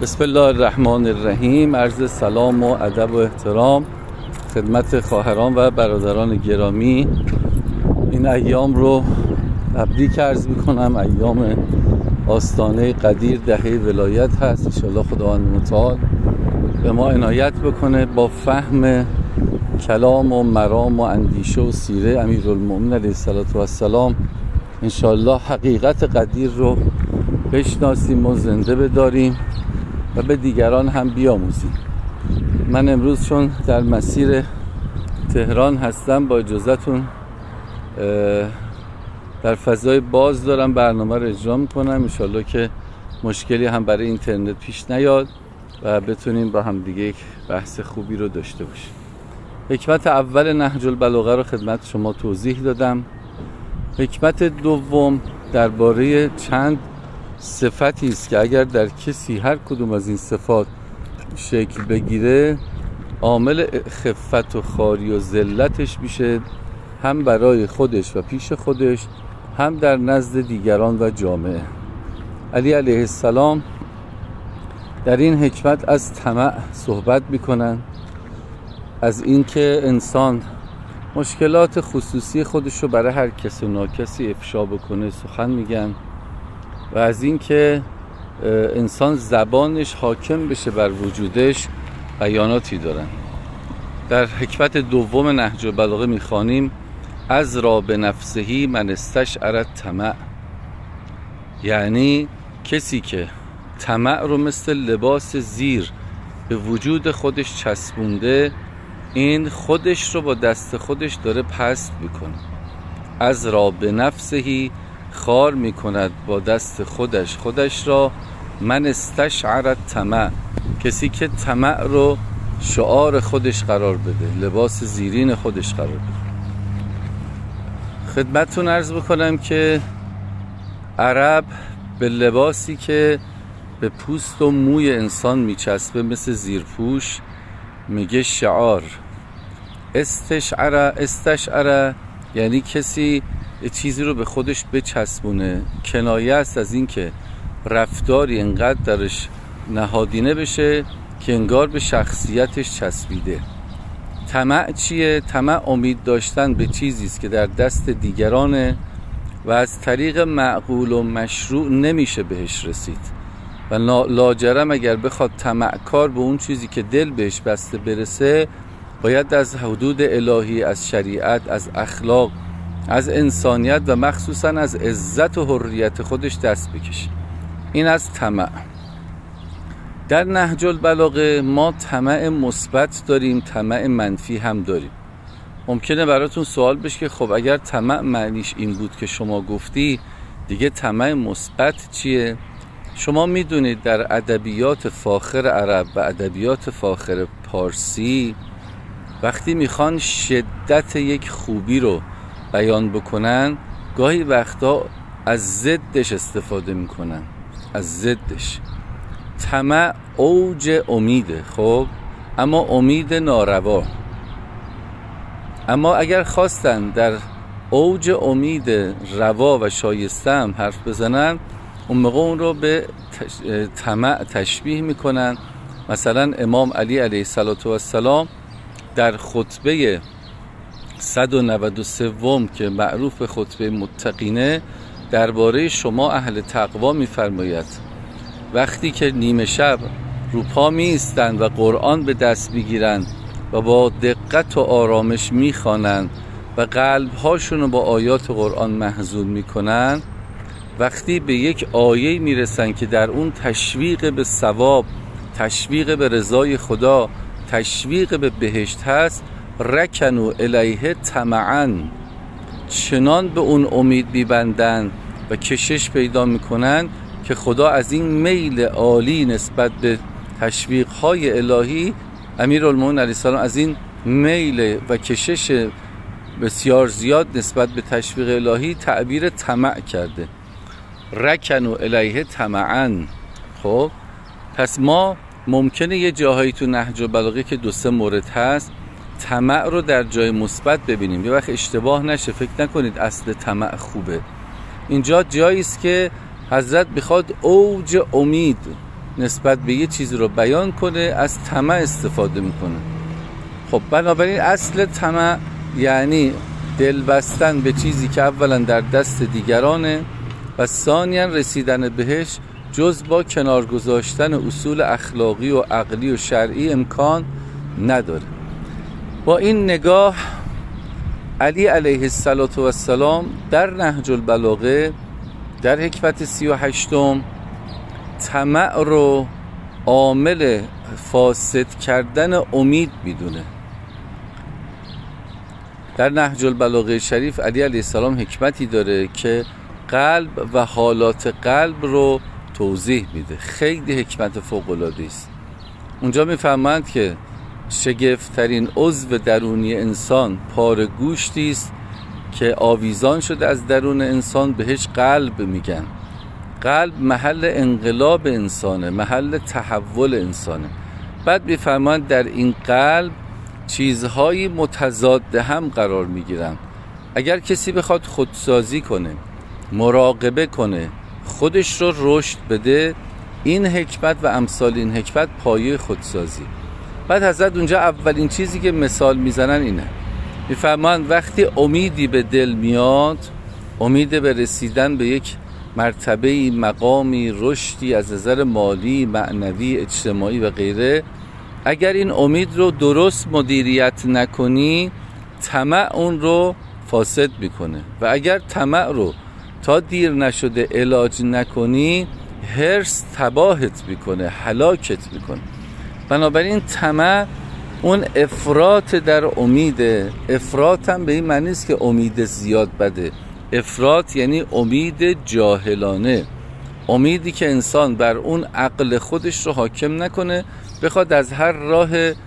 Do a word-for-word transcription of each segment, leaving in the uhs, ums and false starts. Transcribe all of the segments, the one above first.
بسم الله الرحمن الرحیم. عرض سلام و ادب و احترام خدمت خواهران و برادران گرامی. این ایام رو تبریک عرض میکنم. ایام آستانه قدیر دهه ولایت هست. انشاءالله خداوند متعال به ما عنایت بکنه با فهم کلام و مرام و اندیشه و سیره امیرالمومنین علیه السلام. انشاءالله حقیقت قدیر رو بشناسیم و زنده بداریم و به دیگران هم بیاموزیم. من امروز چون در مسیر تهران هستم با اجازهتون در فضای باز دارم برنامه رو اجرا میکنم. انشاءالله که مشکلی هم برای اینترنت پیش نیاد و بتونیم با هم دیگه یک بحث خوبی رو داشته باشیم. حکمت اول نهج البلاغه رو خدمت شما توضیح دادم. حکمت دوم درباره چند صفتی است که اگر در کسی هر کدوم از این صفات شکل بگیره عامل خفت و خواری و ذلتش میشه، هم برای خودش و پیش خودش، هم در نزد دیگران و جامعه. علی علیه السلام در این حکمت از طمع صحبت میکنن، از اینکه انسان مشکلات خصوصی خودش رو برای هر کس و ناکسی افشا بکنه سخن میگن، و از اینکه انسان زبانش حاکم بشه بر وجودش بیاناتی دارن. در حکمت دوم نهج البلاغه میخوانیم از را به نفسهی من استشعر طمع، یعنی کسی که طمع رو مثل لباس زیر به وجود خودش چسبونده، این خودش رو با دست خودش داره پست میکنه. از را به نفسهی خار میکند با دست خودش خودش را. من استشعر طمع، کسی که طمع رو شعار خودش قرار بده، لباس زیرین خودش قرار بده. خدمتتون عرض بکنم که عرب به لباسی که به پوست و موی انسان میچسبه مثل زیرپوش میگه شعار. استشعر استشعر یعنی کسی چیزی رو به خودش بچسبونه، کنایه است از این که رفتاری انقدر درش نهادینه بشه که انگار به شخصیتش چسبیده. طمع چیه؟ طمع امید داشتن به چیزی است که در دست دیگرانه و از طریق معقول و مشروع نمیشه بهش رسید، و لاجرم اگر بخواد طمعکار به اون چیزی که دل بهش بسته برسه باید از حدود الهی، از شریعت، از اخلاق، از انسانیت و مخصوصا از عزت و حریت خودش دست بکشه. این از طمع. در نهج البلاغه ما طمع مثبت داریم، طمع منفی هم داریم. ممکنه براتون سوال بشه که خب اگر طمع معنیش این بود که شما گفتی، دیگه طمع مثبت چیه؟ شما میدونید در ادبیات فاخر عرب و ادبیات فاخر پارسی وقتی میخوان شدت یک خوبی رو بیان بکنن گاهی وقتا از ضدش استفاده میکنن، از ضدش. طمع اوج امیده، خب اما امید ناروا. اما اگر خواستن در اوج امید روا و شایسته هم حرف بزنن، اون موقع اون رو به طمع تشبیه میکنن. مثلا امام علی علیه السلام در خطبه صد و نود و سه که معروف به خطبه متقینه درباره شما اهل تقوا میفرماید وقتی که نیمه شب رو پا می ایستند و قرآن به دست میگیرند و با دقت و آرامش میخوانند و قلبهاشون رو با آیات قرآن محزون میکنند، وقتی به یک آیه میرسن که در اون تشویق به ثواب، تشویق به رضای خدا، تشویق به بهشت هست، رکنوا الیه طمعا، چنان به اون امید میبندن و کشش پیدا میکنن که خدا از این میل عالی نسبت به تشویقهای الهی، امیرالمومنین علیه السلام از این میل و کشش بسیار زیاد نسبت به تشویق الهی تعبیر طمع کرده. رکنوا الیه طمعا. خب پس ما ممکنه یه جاهایی تو نهج البلاغه که دو سه مورد هست طمع رو در جای مثبت ببینیم. یه وقت اشتباه نشه، فکر نکنید اصل طمع خوبه. اینجا جایی است که حضرت بخواد اوج امید نسبت به یه چیزی رو بیان کنه از طمع استفاده میکنه. خب بنابراین اصل طمع یعنی دل بستن به چیزی که اولا در دست دیگرانه و ثانیاً رسیدن بهش جز با کنار گذاشتن اصول اخلاقی و عقلی و شرعی امکان نداره. با این نگاه علی علیه السلام در نهج البلاغه در حکمت سی و هشتم طمع رو عامل فاسد کردن امید میدونه. در نهج البلاغه شریف علی علیه السلام حکمتی داره که قلب و حالات قلب رو توضیح میده. خیلی حکمت فوق‌العاده است. اونجا میفهمند که شگفت‌ترین عضو درونی انسان پاره گوشتی است که آویزان شده از درون انسان، بهش قلب میگن. قلب محل انقلاب انسانه، محل تحول انسانه. بعد میفهمند در این قلب چیزهایی متضاد هم قرار میگیرن. اگر کسی بخواد خودسازی کنه، مراقبه کنه، خودش رو رشد بده، این حکمت و امثال این حکمت پایه خودسازی. بعد حضرت اونجا اولین چیزی که مثال میزنن اینه، میفهمند وقتی امیدی به دل میاد، امید به رسیدن به یک مرتبه مقامی رشدی از نظر مالی، معنوی، اجتماعی و غیره، اگر این امید رو درست مدیریت نکنی طمع اون رو فاسد میکنه و اگر طمع رو تا دیر نشده علاج نکنی حرص تباهت میکنه، هلاکت میکنه. بنابراین طمع اون افراط در امیده. افراط هم به این معنی است که امید زیاد بده. افراط یعنی امید جاهلانه، امیدی که انسان بر اون عقل خودش رو حاکم نکنه، بخواد از هر راه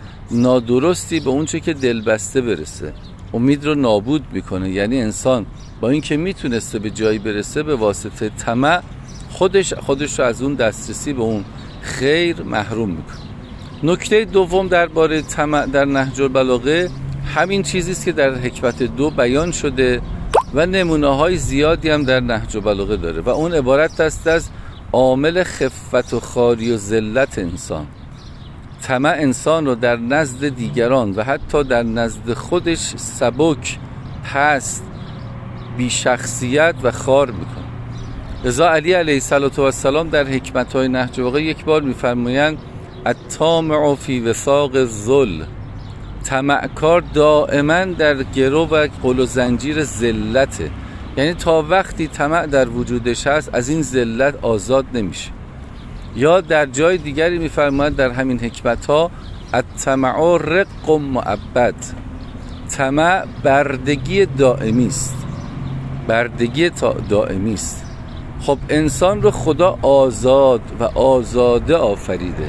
نادرستی به اون چه که دلبسته برسه، امید رو نابود میکنه. یعنی انسان با این که میتونسته به جایی برسه، به واسطه طمع خودش خودش رو از اون دسترسی به اون خیر محروم میکنه. نکته دوم درباره طمع در نهج البلاغه همین چیزی است که در حکمت دو بیان شده و نمونه‌های زیادی هم در نهج البلاغه داره و اون عبارت است از عامل خفت و خواری و ذلت انسان. طمع انسان رو در نزد دیگران و حتی در نزد خودش سبک، پست، بی شخصیت و خوار میکنه. لذا علی علیه السلام در حکمت‌های نهج البلاغه یک بار می‌فرمایند الطامع فی وثاق الذل، طمعکار دائما در گرو و قل و زنجیر ذلته. یعنی تا وقتی طمع در وجودش هست از این ذلت آزاد نمیشه. یا در جای دیگری میفرماید در همین حکمت ها الطمع رق مؤبد، طمع بردگی دائمی است، بردگی دائمی است. خب انسان رو خدا آزاد و آزاده آفریده.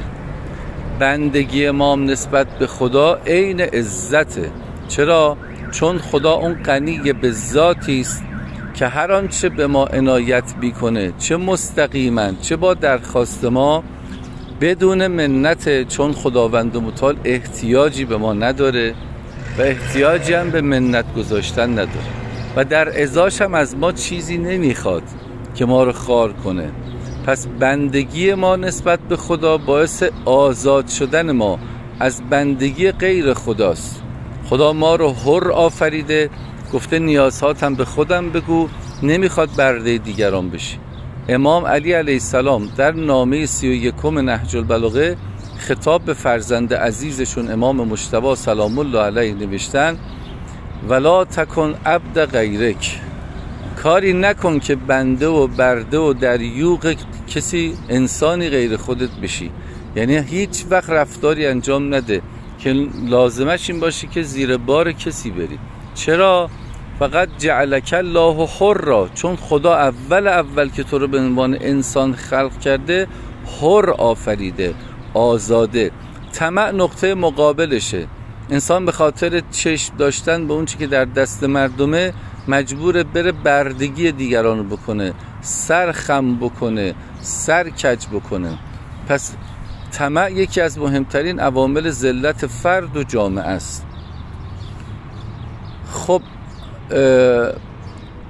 بندگی ما نسبت به خدا عین عزته. چرا؟ چون خدا اون غنی به ذاتی است که هر آنچه به ما عنایت میکنه، چه مستقیما چه با درخواست ما، بدون منت، چون خداوند متعال احتیاجی به ما نداره و احتیاجی هم به منت گذاشتن نداره و در ازاش هم از ما چیزی نمیخواد که ما رو خوار کنه. پس بندگی ما نسبت به خدا باعث آزاد شدن ما از بندگی غیر خداست. خدا ما رو حر آفریده، گفته نیازهاتم به خودم بگو، نمیخواد برده دیگران بشی. امام علی علیه السلام در نامه سی و یکم نهج البلاغه خطاب به فرزند عزیزشون امام مجتبی سلام الله علیه نوشتن ولا تکن عبد غیرک، کاری نکن که بنده و برده و در یوغ کسی انسانی غیر خودت بشی. یعنی هیچ وقت رفتاری انجام نده که لازمش این باشه که زیر بار کسی بری. چرا؟ فقط جعلک الله حر، چون خدا اول اول که تو رو به عنوان انسان خلق کرده حر آفریده، آزاده. طمع نقطه مقابلشه. انسان به خاطر چشم داشتن به اون چی که در دست مردمه مجبور بره بردگی دیگران رو بکنه، سر خم بکنه، سر کج بکنه. پس طمع یکی از مهمترین عوامل ذلت فرد و جامعه است. خب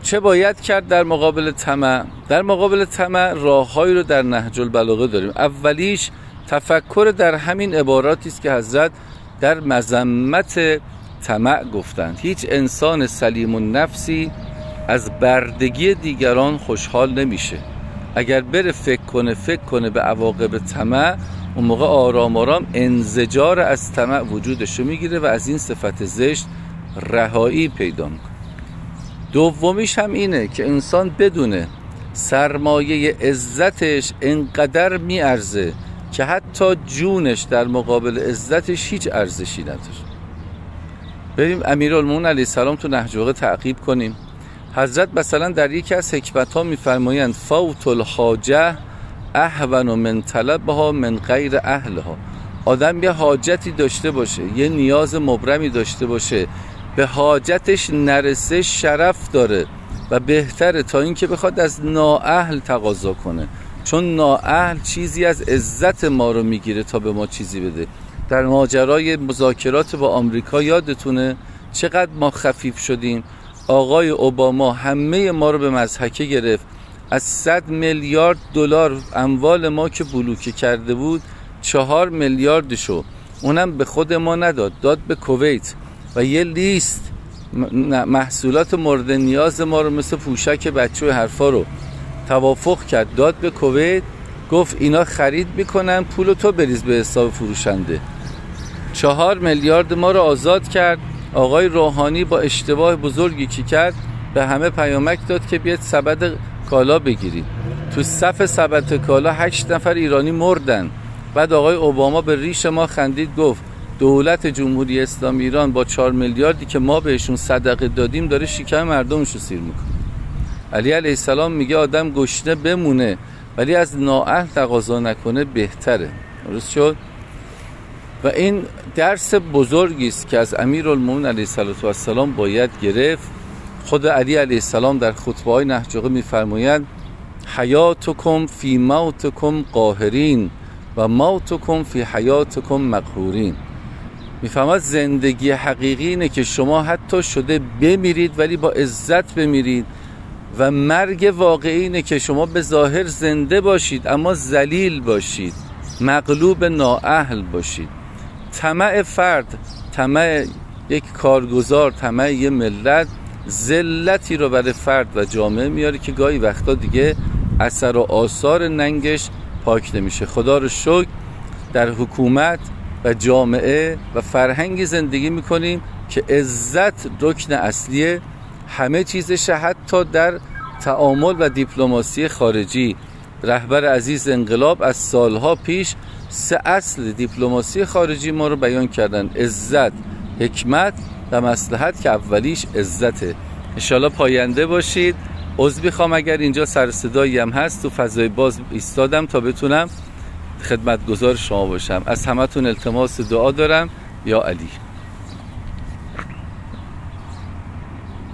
چه باید کرد در مقابل طمع؟ در مقابل طمع راههایی رو در نهج البلاغه داریم. اولیش تفکر در همین عباراتی است که حضرت در مذمت طمع گفتند. هیچ انسان سلیم النفسی از بردگی دیگران خوشحال نمیشه. اگر بره فکر کنه فکر کنه به عواقب طمع، اون موقع آرام آرام انزجار از طمع وجودش رو میگیره و از این صفت زشت رهایی پیدا میکنه. دومیش هم اینه که انسان بدونه سرمایه عزتش انقدر میارزه که حتی جونش در مقابل عزتش هیچ ارزشی نداره. بریم امیرالمومنین علیه السلام تو نهج البلاغه تعقیب کنیم. حضرت مثلا در یکی از حکمت‌ها می‌فرمایند فوت الحاجه اهون من طلبها من غیر اهلها. آدم یه حاجتی داشته باشه، یه نیاز مبرمی داشته باشه، به حاجتش نرسه شرف داره و بهتره تا اینکه بخواد از نااهل تقاضا کنه، چون نااهل چیزی از عزت ما رو میگیره تا به ما چیزی بده. در ماجرای مذاکرات با آمریکا یادتونه چقدر ما خفیف شدیم؟ آقای اوباما همه ما رو به مضحکه گرفت، از صد میلیارد دلار اموال ما که بلوکه کرده بود چهار میلیاردشو اونم به خود ما نداد، داد به کویت و یه لیست محصولات مورد نیاز ما رو مثل پوشک بچه و حرفا رو توافق کرد داد به کویت. گفت اینا خرید میکنن، پولو تو بریز به حساب فروشنده. چهار میلیارد ما رو آزاد کرد. آقای روحانی با اشتباه بزرگی که کرد به همه پیامک داد که بیاید سبد کالا بگیرید. تو صف سبد کالا هشت نفر ایرانی مردن. بعد آقای اوباما به ریش ما خندید، گفت دولت جمهوری اسلامی ایران با چهار میلیاردی که ما بهشون صدقه دادیم داره شکم مردمش رو سیر میکنه. علی علیه السلام میگه آدم گشنه بمونه ولی از نااهل تقاضا نکنه بهتره. درست شد؟ و این درس بزرگی است که از امیرالمومنین علیه السلام باید گرفت. خود علی علیه السلام در خطبه‌های نهج البلاغه می‌فرمایند حیاتکم فی موتکم قاهرین و موتکم فی حیاتکم مقهورین. می‌فرماید زندگی حقیقی اینه که شما حتی شده بمیرید ولی با عزت بمیرید، و مرگ واقعی اینه که شما به ظاهر زنده باشید اما ذلیل باشید، مغلوب نااهل باشید. طمع فرد، طمع یک کارگزار، طمع یک ملت ذلتی رو برای فرد و جامعه میاره که گاهی وقتا دیگه اثر و آثار ننگش پاک نمیشه. خدا رو شکر در حکومت و جامعه و فرهنگی زندگی میکنیم که عزت رکن اصلیه همه چیزشه، حتی در تعامل و دیپلماسی خارجی. رهبر عزیز انقلاب از سالها پیش سه اصل دیپلماسی خارجی ما رو بیان کردن: عزت، حکمت و مصلحت، که اولیش عزته. انشالله پاینده باشید. عذر میخوام اگر اینجا سر صدایی هم هست، تو فضای باز ایستادم تا بتونم خدمتگزار شما باشم. از همتون التماس دعا دارم. یا علی.